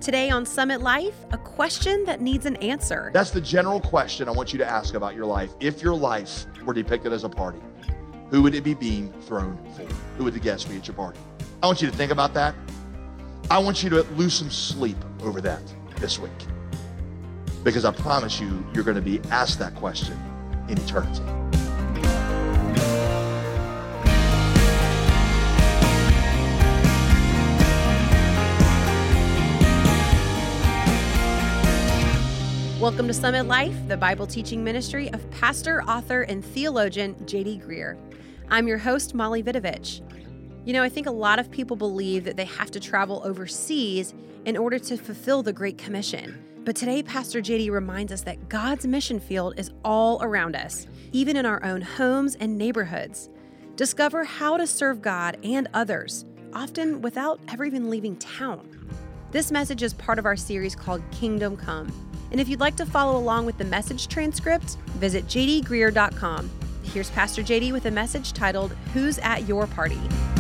Today on Summit Life, a question that needs an answer. That's the general question I want you to ask about your life. If your life were depicted as a party, who would it be being thrown for? Who would the guests be at your party? I want you to think about that. I want you to lose some sleep over that this week. Because I promise you, you're going to be asked that question in eternity. Welcome to Summit Life, the Bible teaching ministry of pastor, author, and theologian J.D. Greear. I'm your host, Molly Vidovich. You know, I think a lot of people believe that they have to travel overseas in order to fulfill the Great Commission. But today, Pastor J.D. reminds us that God's mission field is all around us, even in our own homes and neighborhoods. Discover how to serve God and others, often without ever even leaving town. This message is part of our series called Kingdom Come. And if you'd like to follow along with the message transcript, visit jdgreear.com. Here's Pastor JD with a message titled, Who's at Your Party?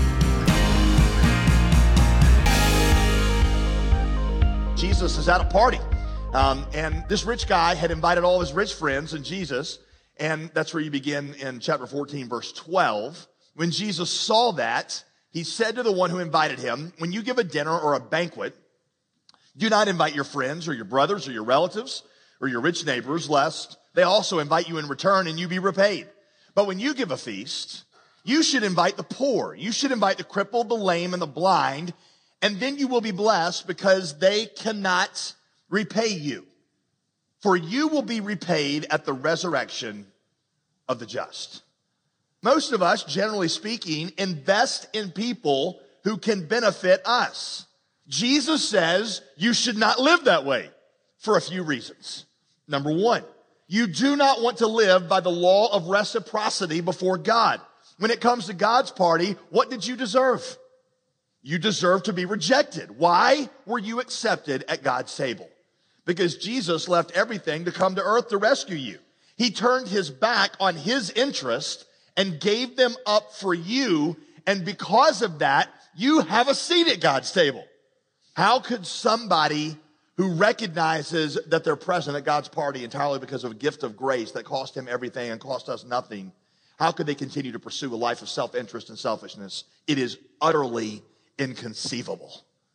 Jesus is at a party. And this rich guy had invited all of his rich friends and Jesus. And that's where you begin in chapter 14, verse 12. When Jesus saw that, he said to the one who invited him, when you give a dinner or a banquet, do not invite your friends or your brothers or your relatives or your rich neighbors, lest they also invite you in return and you be repaid. But when you give a feast, you should invite the poor. You should invite the crippled, the lame, and the blind, and then you will be blessed because they cannot repay you. For you will be repaid at the resurrection of the just. Most of us, generally speaking, invest in people who can benefit us. Jesus says you should not live that way for a few reasons. Number one, you do not want to live by the law of reciprocity before God. When it comes to God's party, what did you deserve? You deserve to be rejected. Why were you accepted at God's table? Because Jesus left everything to come to earth to rescue you. He turned his back on his interest and gave them up for you. And because of that, you have a seat at God's table. How could somebody who recognizes that they're present at God's party entirely because of a gift of grace that cost him everything and cost us nothing, how could they continue to pursue a life of self-interest and selfishness? It is utterly inconceivable.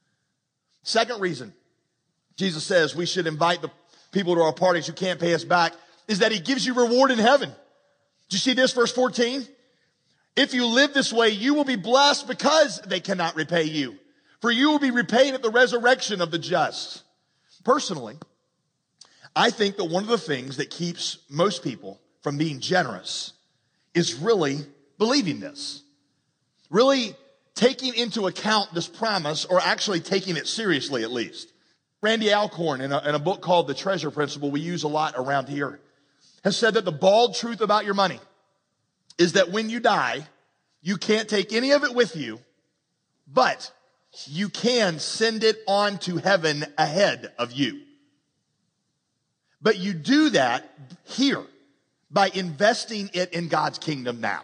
Second reason Jesus says we should invite the people to our parties who can't pay us back is that he gives you reward in heaven. Did you see this, verse 14? If you live this way, you will be blessed because they cannot repay you. For you will be repaid at the resurrection of the just. Personally, I think that one of the things that keeps most people from being generous is really believing this. Really taking into account this promise, or actually taking it seriously at least. Randy Alcorn, in a book called The Treasure Principle we use a lot around here, has said that the bald truth about your money is that when you die, you can't take any of it with you, but you can send it on to heaven ahead of you. But you do that here by investing it in God's kingdom now.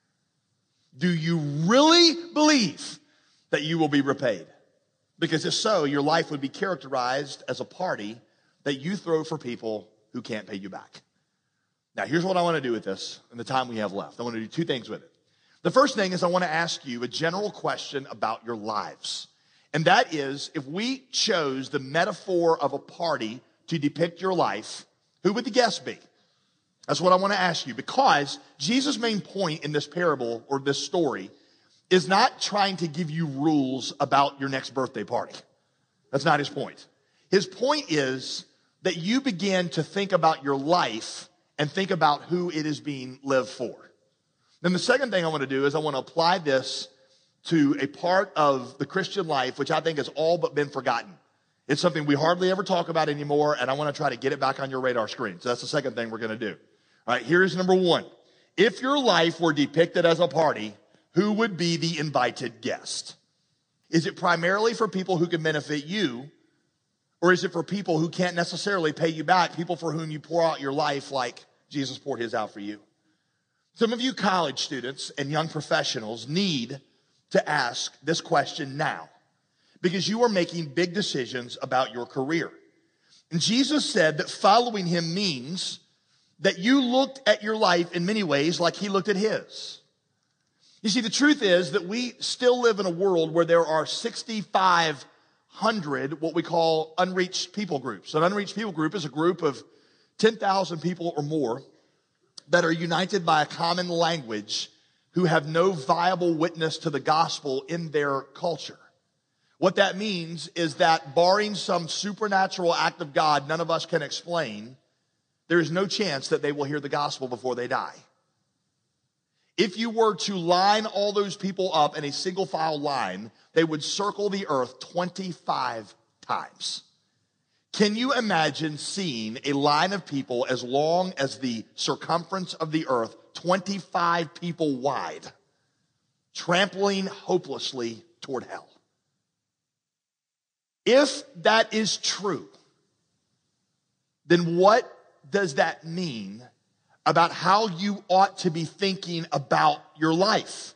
Do you really believe that you will be repaid? Because if so, your life would be characterized as a party that you throw for people who can't pay you back. Now, here's what I want to do with this in the time we have left. I want to do two things with it. The first thing is I want to ask you a general question about your lives. And that is, if we chose the metaphor of a party to depict your life, who would the guests be? That's what I want to ask you, because Jesus' main point in this parable or this story is not trying to give you rules about your next birthday party. That's not his point. His point is that you begin to think about your life and think about who it is being lived for. Then the second thing I want to do is I want to apply this to a part of the Christian life which I think has all but been forgotten. It's something we hardly ever talk about anymore, and I want to try to get it back on your radar screen. So that's the second thing we're going to do. All right, here's number one. If your life were depicted as a party, who would be the invited guest? Is it primarily for people who can benefit you, or is it for people who can't necessarily pay you back, people for whom you pour out your life like Jesus poured his out for you? Some of you college students and young professionals need to ask this question now, because you are making big decisions about your career. And Jesus said that following him means that you looked at your life in many ways like he looked at his. You see, the truth is that we still live in a world where there are 6,500 what we call unreached people groups. An unreached people group is a group of 10,000 people or more that are united by a common language who have no viable witness to the gospel in their culture. What that means is that barring some supernatural act of God none of us can explain, there is no chance that they will hear the gospel before they die. If you were to line all those people up in a single file line, they would circle the earth 25 times. Can you imagine seeing a line of people as long as the circumference of the earth, 25 people wide, trampling hopelessly toward hell? If that is true, then what does that mean about how you ought to be thinking about your life?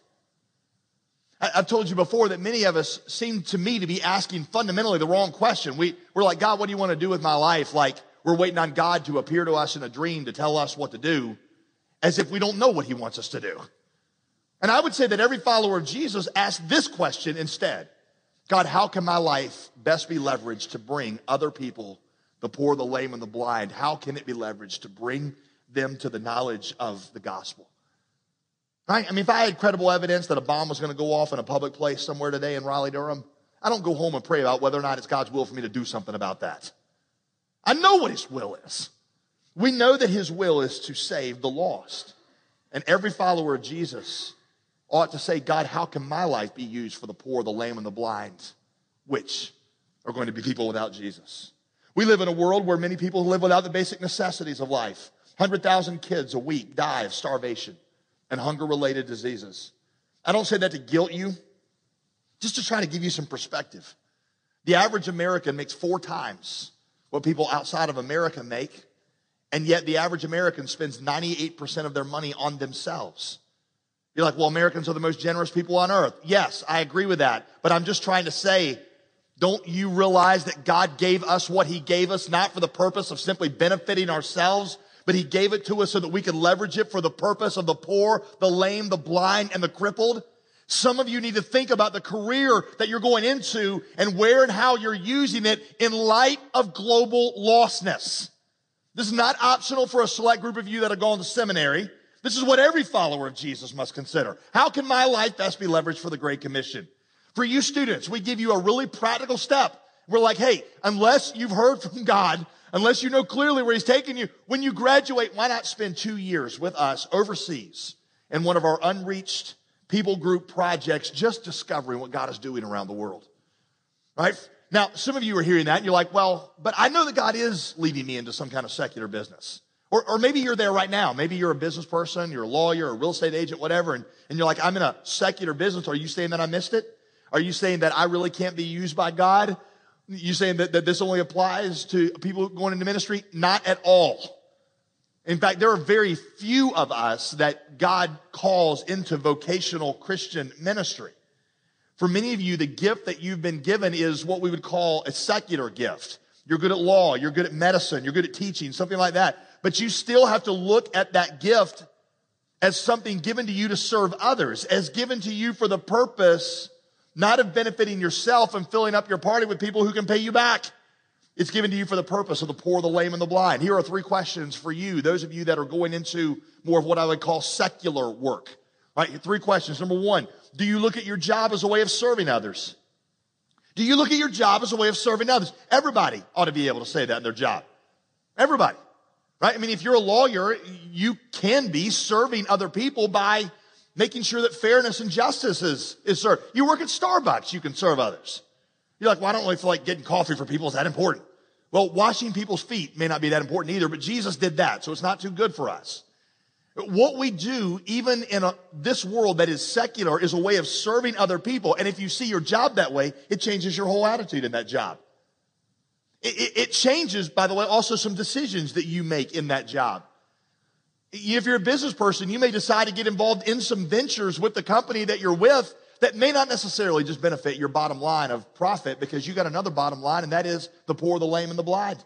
I've told you before that many of us seem to me to be asking fundamentally the wrong question. We're like, God, what do you want to do with my life? Like we're waiting on God to appear to us in a dream to tell us what to do, as if we don't know what he wants us to do. And I would say that every follower of Jesus asks this question instead. God, how can my life best be leveraged to bring other people, the poor, the lame, and the blind? How can it be leveraged to bring them to the knowledge of the gospel? Right? I mean, if I had credible evidence that a bomb was going to go off in a public place somewhere today in Raleigh, Durham, I don't go home and pray about whether or not it's God's will for me to do something about that. I know what his will is. We know that his will is to save the lost. And every follower of Jesus ought to say, God, how can my life be used for the poor, the lame, and the blind, which are going to be people without Jesus? We live in a world where many people live without the basic necessities of life. 100,000 kids a week die of starvation and hunger-related diseases. I don't say that to guilt you, just to try to give you some perspective. The average American makes 4 times what people outside of America make, and yet the average American spends 98% of their money on themselves. You're like, well, Americans are the most generous people on earth. Yes, I agree with that, but I'm just trying to say, don't you realize that God gave us what he gave us, not for the purpose of simply benefiting ourselves, but he gave it to us so that we could leverage it for the purpose of the poor, the lame, the blind, and the crippled? Some of you need to think about the career that you're going into and where and how you're using it in light of global lostness. This is not optional for a select group of you that are going to seminary. This is what every follower of Jesus must consider. How can my life best be leveraged for the Great Commission? For you students, we give you a really practical step. We're like, hey, unless you've heard from God, unless you know clearly where he's taking you, when you graduate, why not spend 2 years with us overseas in one of our unreached people group projects, just discovering what God is doing around the world, right? Now, some of you are hearing that and you're like, well, but I know that God is leading me into some kind of secular business. Or maybe you're there right now. Maybe you're a business person, you're a lawyer, a real estate agent, whatever, and you're like, I'm in a secular business. Are you saying that I missed it? Are you saying that I really can't be used by God? You saying that this only applies to people going into ministry? Not at all. In fact, there are very few of us that God calls into vocational Christian ministry. For many of you, the gift that you've been given is what we would call a secular gift. You're good at law, you're good at medicine, you're good at teaching, something like that. But you still have to look at that gift as something given to you to serve others, as given to you for the purpose not of benefiting yourself and filling up your party with people who can pay you back. It's given to you for the purpose of the poor, the lame, and the blind. Here are 3 questions for you, those of you that are going into more of what I would call secular work. Right? 3 questions. Number 1, do you look at your job as a way of serving others? Do you look at your job as a way of serving others? Everybody ought to be able to say that in their job. Everybody. Right? I mean, if you're a lawyer, you can be serving other people by making sure that fairness and justice is served. You work at Starbucks, you can serve others. You're like, well, I don't really feel like getting coffee for people is that important. Well, washing people's feet may not be that important either, but Jesus did that, so it's not too good for us. What we do, even in this world that is secular, is a way of serving other people. And if you see your job that way, it changes your whole attitude in that job. It changes, by the way, also some decisions that you make in that job. If you're a business person, you may decide to get involved in some ventures with the company that you're with that may not necessarily just benefit your bottom line of profit, because you got another bottom line, and that is the poor, the lame, and the blind.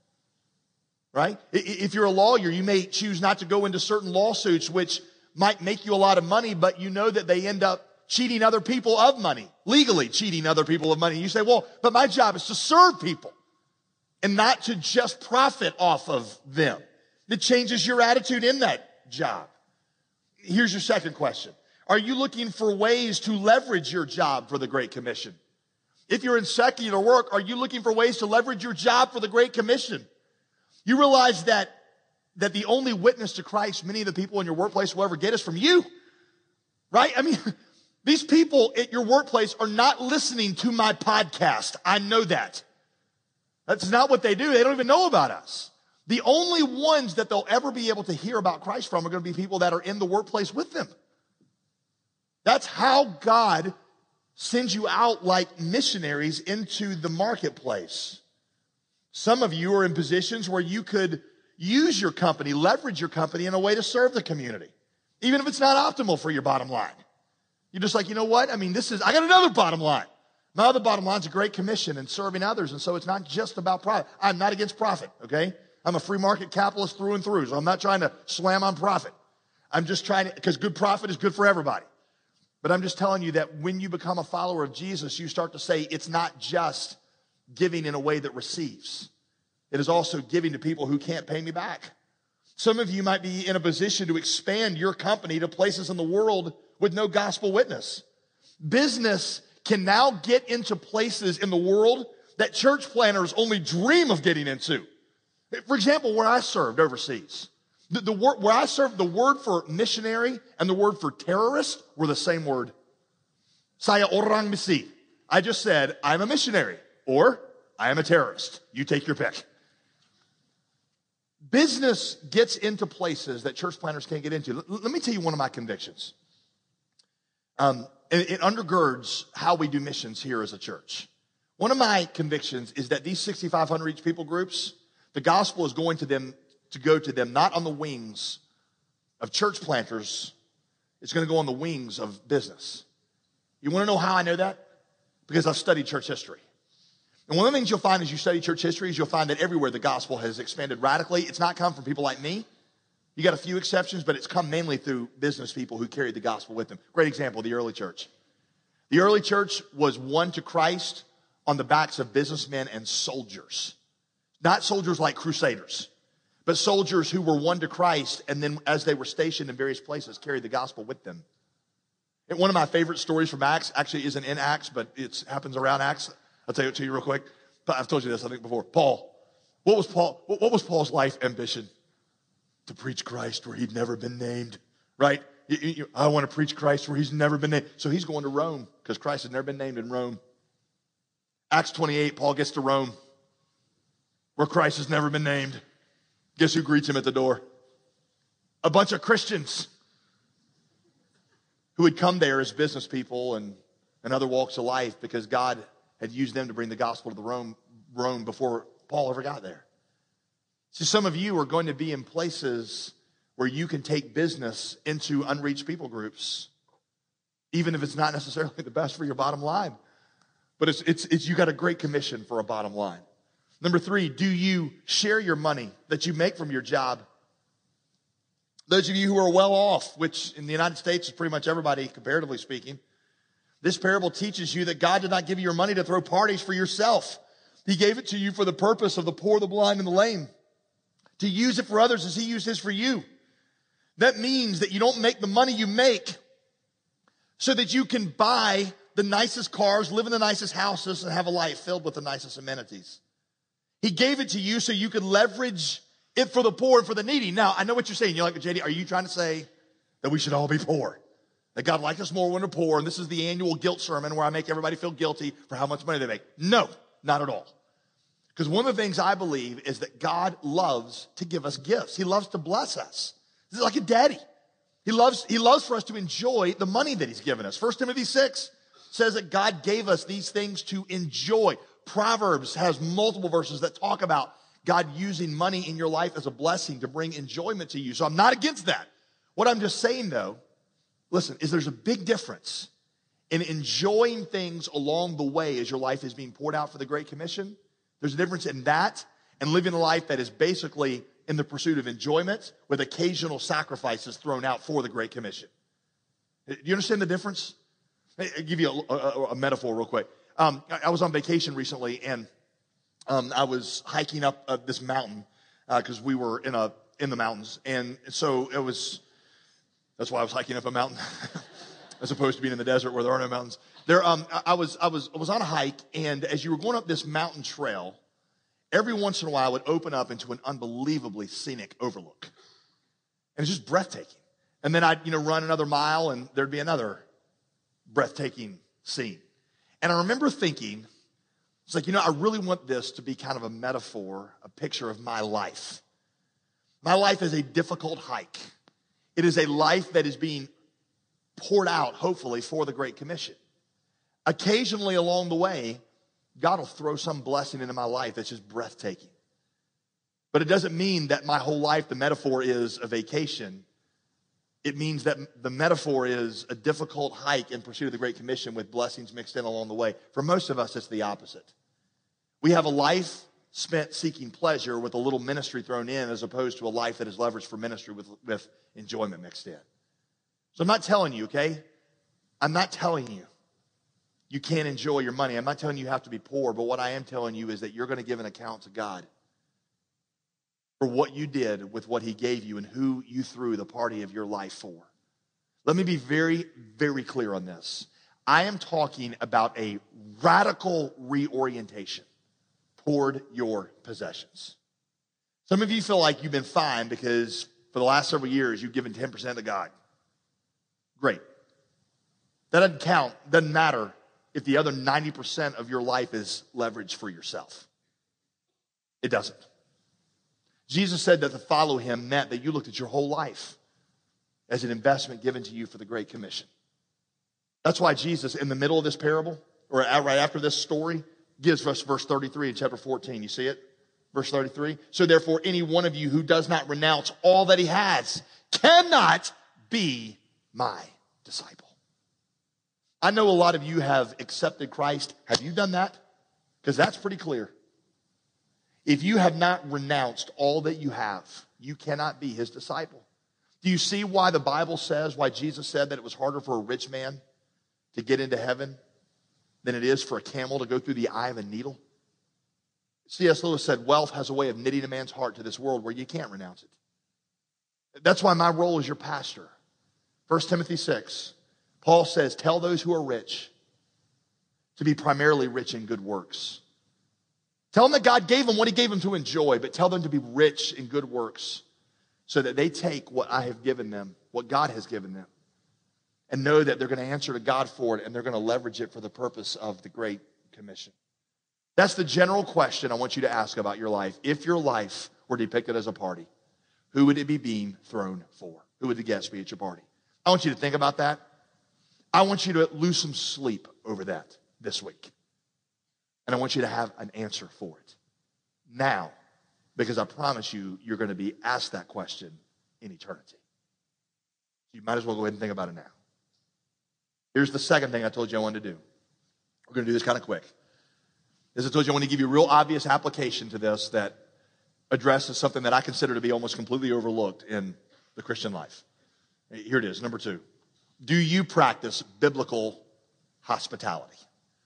Right? If you're a lawyer, you may choose not to go into certain lawsuits which might make you a lot of money, but you know that they end up cheating other people of money, legally cheating other people of money. You say, well, but my job is to serve people and not to just profit off of them. It changes your attitude in that job. Here's your second question. Are you looking for ways to leverage your job for the Great Commission? If you're in secular work, are you looking for ways to leverage your job for the Great Commission? You realize that the only witness to Christ many of the people in your workplace will ever get is from you, right? I mean, these people at your workplace are not listening to my podcast. I know that. That's not what they do. They don't even know about us. The only ones that they'll ever be able to hear about Christ from are going to be people that are in the workplace with them. That's how God sends you out like missionaries into the marketplace. Some of you are in positions where you could use your company, leverage your company in a way to serve the community, even if it's not optimal for your bottom line. You're just like, you know what? I mean, I got another bottom line. My other bottom line is a Great Commission and serving others. And so it's not just about profit. I'm not against profit, okay? I'm a free market capitalist through and through. So I'm not trying to slam on profit. I'm just trying to, because good profit is good for everybody. But I'm just telling you that when you become a follower of Jesus, you start to say it's not just giving in a way that receives. It is also giving to people who can't pay me back. Some of you might be in a position to expand your company to places in the world with no gospel witness. Business can now get into places in the world that church planners only dream of getting into. For example, where I served overseas, the word for missionary and the word for terrorist were the same word. Saya orang misi. I just said, I'm a missionary or I am a terrorist. You take your pick. Business gets into places that church planners can't get into. Let me tell you one of my convictions. It undergirds how we do missions here as a church. One of my convictions is that these 6,500 each people groups, the gospel is going to go to them not on the wings of church planters. It's going to go on the wings of business. You want to know how I know that? Because I've studied church history. And one of the things you'll find as you study church history is you'll find that everywhere the gospel has expanded radically, it's not come from people like me. You got a few exceptions, but it's come mainly through business people who carried the gospel with them. Great example, the early church. The early church was won to Christ on the backs of businessmen and soldiers. Not soldiers like crusaders, but soldiers who were won to Christ, and then as they were stationed in various places, carried the gospel with them. And one of my favorite stories from Acts actually isn't in Acts, but it happens around Acts. I'll tell it to you real quick. I've told you this, I think, before. Paul. What was Paul's life ambition? To preach Christ where he'd never been named, right? I want to preach Christ where he's never been named. So he's going to Rome because Christ had never been named in Rome. Acts 28, Paul gets to Rome where Christ has never been named. Guess who greets him at the door? A bunch of Christians who had come there as business people and other walks of life because God had used them to bring the gospel to Rome before Paul ever got there. See, some of you are going to be in places where you can take business into unreached people groups, even if it's not necessarily the best for your bottom line. But it's you got a great commission for a bottom line. Number 3, do you share your money that you make from your job? Those of you who are well off, which in the United States is pretty much everybody, comparatively speaking, this parable teaches you that God did not give you your money to throw parties for yourself. He gave it to you for the purpose of the poor, the blind, and the lame. To use it for others as he used his for you. That means that you don't make the money you make so that you can buy the nicest cars, live in the nicest houses, and have a life filled with the nicest amenities. He gave it to you so you could leverage it for the poor and for the needy. Now, I know what you're saying. You're like, JD, are you trying to say that we should all be poor? That God likes us more when we're poor, and this is the annual guilt sermon where I make everybody feel guilty for how much money they make. No, not at all. Because one of the things I believe is that God loves to give us gifts. He loves to bless us. This is like a daddy. He loves for us to enjoy the money that he's given us. 1 Timothy 6 says that God gave us these things to enjoy. Proverbs has multiple verses that talk about God using money in your life as a blessing to bring enjoyment to you. So I'm not against that. What I'm just saying, though, listen, is there's a big difference and enjoying things along the way as your life is being poured out for the Great Commission. There's a difference in that and living a life that is basically in the pursuit of enjoyment with occasional sacrifices thrown out for the Great Commission. Do you understand the difference? I'll give you a metaphor real quick. I was on vacation recently, and I was hiking up this mountain because we were in the mountains, and so that's why I was hiking up a mountain as opposed to being in the desert where there are no mountains. I was on a hike, and as you were going up this mountain trail, every once in a while it would open up into an unbelievably scenic overlook, and it's just breathtaking. And then I'd run another mile, and there'd be another breathtaking scene. And I remember thinking, it's like, I really want this to be kind of a metaphor, a picture of my life. My life is a difficult hike. It is a life that is being poured out, hopefully, for the Great Commission. Occasionally along the way, God will throw some blessing into my life that's just breathtaking. But it doesn't mean that my whole life, the metaphor is a vacation. It means that the metaphor is a difficult hike in pursuit of the Great Commission with blessings mixed in along the way. For most of us, it's the opposite. We have a life spent seeking pleasure with a little ministry thrown in, as opposed to a life that is leveraged for ministry with enjoyment mixed in. So I'm not telling you, okay? I'm not telling you you can't enjoy your money. I'm not telling you you have to be poor, but what I am telling you is that you're going to give an account to God for what you did with what he gave you and who you threw the party of your life for. Let me be very, very clear on this. I am talking about a radical reorientation toward your possessions. Some of you feel like you've been fine because for the last several years you've given 10% to God. Great. That doesn't count, doesn't matter if the other 90% of your life is leveraged for yourself. It doesn't. Jesus said that to follow him meant that you looked at your whole life as an investment given to you for the Great Commission. That's why Jesus, in the middle of this parable, or right after this story, gives us verse 33 in chapter 14. You see it? Verse 33. So therefore, any one of you who does not renounce all that he has cannot be my disciple. I know a lot of you have accepted Christ. Have you done that? Because that's pretty clear. If you have not renounced all that you have, you cannot be his disciple. Do you see why the Bible says, why Jesus said that it was harder for a rich man to get into heaven than it is for a camel to go through the eye of a needle? C.S. Lewis said, wealth has a way of knitting a man's heart to this world where you can't renounce it. That's why my role as your pastor. 1 Timothy 6, Paul says, tell those who are rich to be primarily rich in good works. Tell them that God gave them what he gave them to enjoy, but tell them to be rich in good works so that they take what I have given them, what God has given them, and know that they're going to answer to God for it, and they're going to leverage it for the purpose of the Great Commission. That's the general question I want you to ask about your life. If your life were depicted as a party, who would it be being thrown for? Who would the guests be at your party? I want you to think about that. I want you to lose some sleep over that this week. And I want you to have an answer for it now, because I promise you, you're going to be asked that question in eternity. You might as well go ahead and think about it now. Here's the second thing I told you I wanted to do. We're going to do this kind of quick. As I told you, I want to give you a real obvious application to this that addresses something that I consider to be almost completely overlooked in the Christian life. Here it is, number 2. Do you practice biblical hospitality?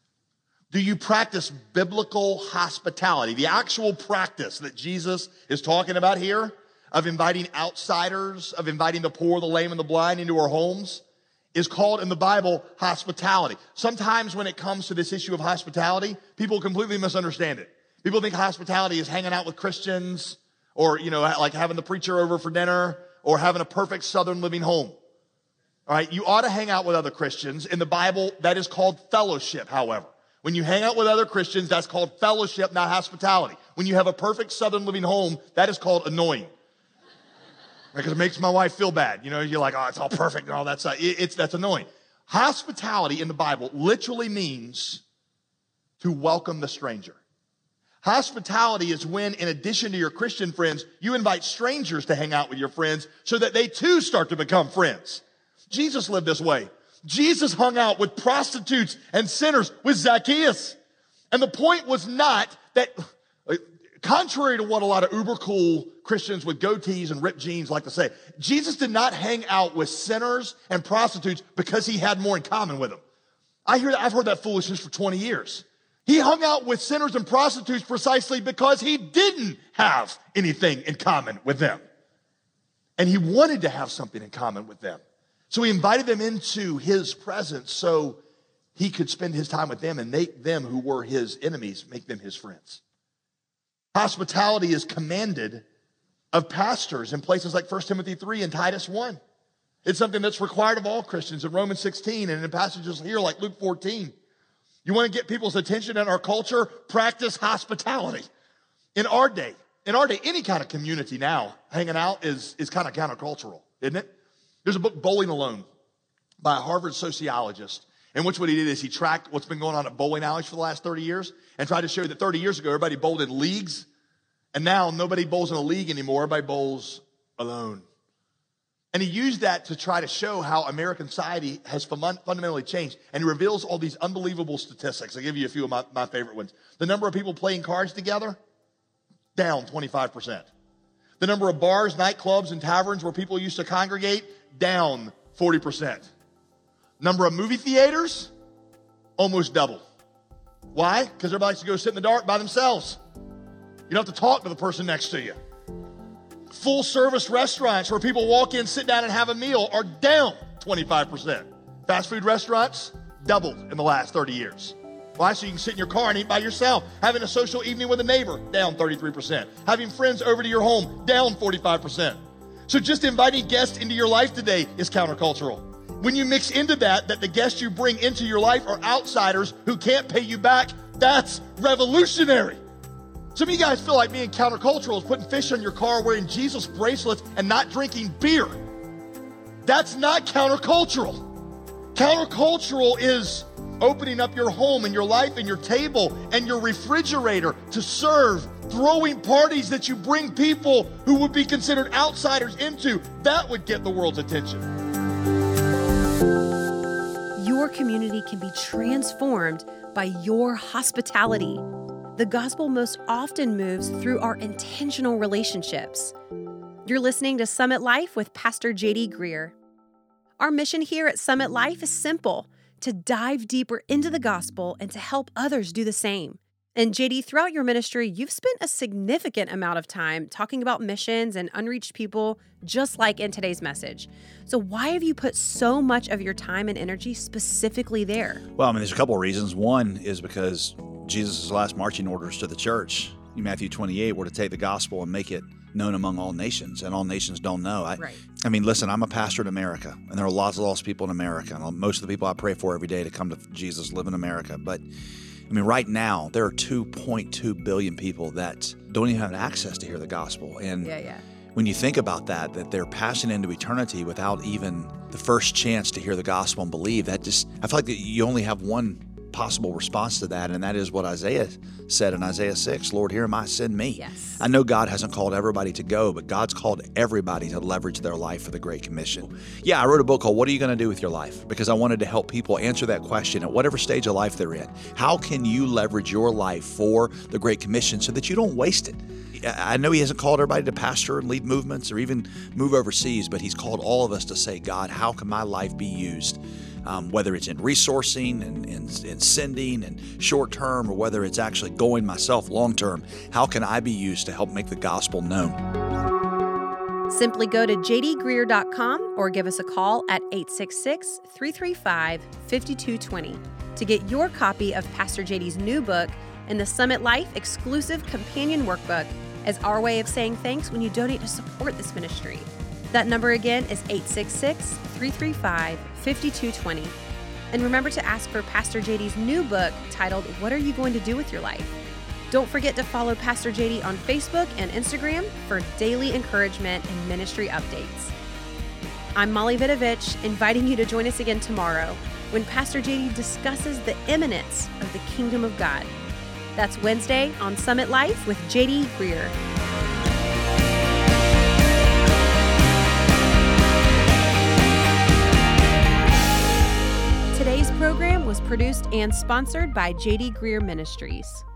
Do you practice biblical hospitality? The actual practice that Jesus is talking about here of inviting outsiders, of inviting the poor, the lame, and the blind into our homes is called in the Bible hospitality. Sometimes when it comes to this issue of hospitality, people completely misunderstand it. People think hospitality is hanging out with Christians or, like having the preacher over for dinner or having a perfect Southern living home. All right, you ought to hang out with other Christians. In the Bible, that is called fellowship, however. When you hang out with other Christians, that's called fellowship, not hospitality. When you have a perfect Southern living home, that is called annoying. Because it makes my wife feel bad. You're like, oh, it's all perfect and all that stuff. That's annoying. Hospitality in the Bible literally means to welcome the stranger. Hospitality is when, in addition to your Christian friends, you invite strangers to hang out with your friends so that they too start to become friends. Jesus lived this way. Jesus hung out with prostitutes and sinners, with Zacchaeus. And the point was not that, contrary to what a lot of uber cool Christians with goatees and ripped jeans like to say, Jesus did not hang out with sinners and prostitutes because he had more in common with them. I've heard that foolishness for 20 years. He hung out with sinners and prostitutes precisely because he didn't have anything in common with them. And he wanted to have something in common with them. So he invited them into his presence so he could spend his time with them and make them who were his enemies, make them his friends. Hospitality is commanded of pastors in places like 1 Timothy 3 and Titus 1. It's something that's required of all Christians in Romans 16 and in passages here like Luke 14. You want to get people's attention in our culture? Practice hospitality. In our day, any kind of community now, hanging out is kind of countercultural, isn't it? There's a book, Bowling Alone, by a Harvard sociologist, in which what he did is he tracked what's been going on at bowling alleys for the last 30 years and tried to show that 30 years ago, everybody bowled in leagues, and now nobody bowls in a league anymore. Everybody bowls alone. And he used that to try to show how American society has fundamentally changed. And he reveals all these unbelievable statistics. I'll give you a few of my favorite ones. The number of people playing cards together, down 25%. The number of bars, nightclubs, and taverns where people used to congregate, down 40%. Number of movie theaters, almost double. Why? Because everybody likes to go sit in the dark by themselves. You don't have to talk to the person next to you. Full service restaurants where people walk in, sit down, and have a meal are down 25%. Fast food restaurants, doubled in the last 30 years. Why? So you can sit in your car and eat by yourself. Having a social evening with a neighbor, down 33%. Having friends over to your home, down 45%. So just inviting guests into your life today is countercultural. When you mix into that the guests you bring into your life are outsiders who can't pay you back, that's revolutionary. Some of you guys feel like being countercultural is putting fish on your car, wearing Jesus bracelets, and not drinking beer. That's not countercultural. Countercultural is opening up your home and your life and your table and your refrigerator to serve, throwing parties that you bring people who would be considered outsiders into. That would get the world's attention. Your community can be transformed by your hospitality. The gospel most often moves through our intentional relationships. You're listening to Summit Life with Pastor J.D. Greer. Our mission here at Summit Life is simple: to dive deeper into the gospel and to help others do the same. And JD, throughout your ministry, you've spent a significant amount of time talking about missions and unreached people, just like in today's message. So why have you put so much of your time and energy specifically there? Well, there's a couple of reasons. One is because Jesus' last marching orders to the church in Matthew 28 were to take the gospel and make it known among all nations, and all nations don't know. Listen, I'm a pastor in America, and there are lots of lost people in America. And most of the people I pray for every day to come to Jesus live in America. But right now, there are 2.2 billion people that don't even have access to hear the gospel. And when you think about that they're passing into eternity without even the first chance to hear the gospel and believe, I feel like that you only have one possible response to that, and that is what Isaiah said in Isaiah 6, Lord, here am I, send me. Yes. I know God hasn't called everybody to go, but God's called everybody to leverage their life for the Great Commission. I wrote a book called What Are You Going to Do With Your Life? Because I wanted to help people answer that question at whatever stage of life they're in. How can you leverage your life for the Great Commission so that you don't waste it? I know He hasn't called everybody to pastor and lead movements or even move overseas, but He's called all of us to say, God, how can my life be used? Whether it's in resourcing and sending and short term, or whether it's actually going myself long term, how can I be used to help make the gospel known? Simply go to jdgreer.com or give us a call at 866-335-5220 to get your copy of Pastor JD's new book and the Summit Life exclusive companion workbook as our way of saying thanks when you donate to support this ministry. That number again is 866-335-5220. And remember to ask for Pastor JD's new book titled, What Are You Going to Do With Your Life? Don't forget to follow Pastor JD on Facebook and Instagram for daily encouragement and ministry updates. I'm Molly Vidovich, inviting you to join us again tomorrow when Pastor JD discusses the imminence of the kingdom of God. That's Wednesday on Summit Life with JD Greer. Today's program was produced and sponsored by J.D. Greear Ministries.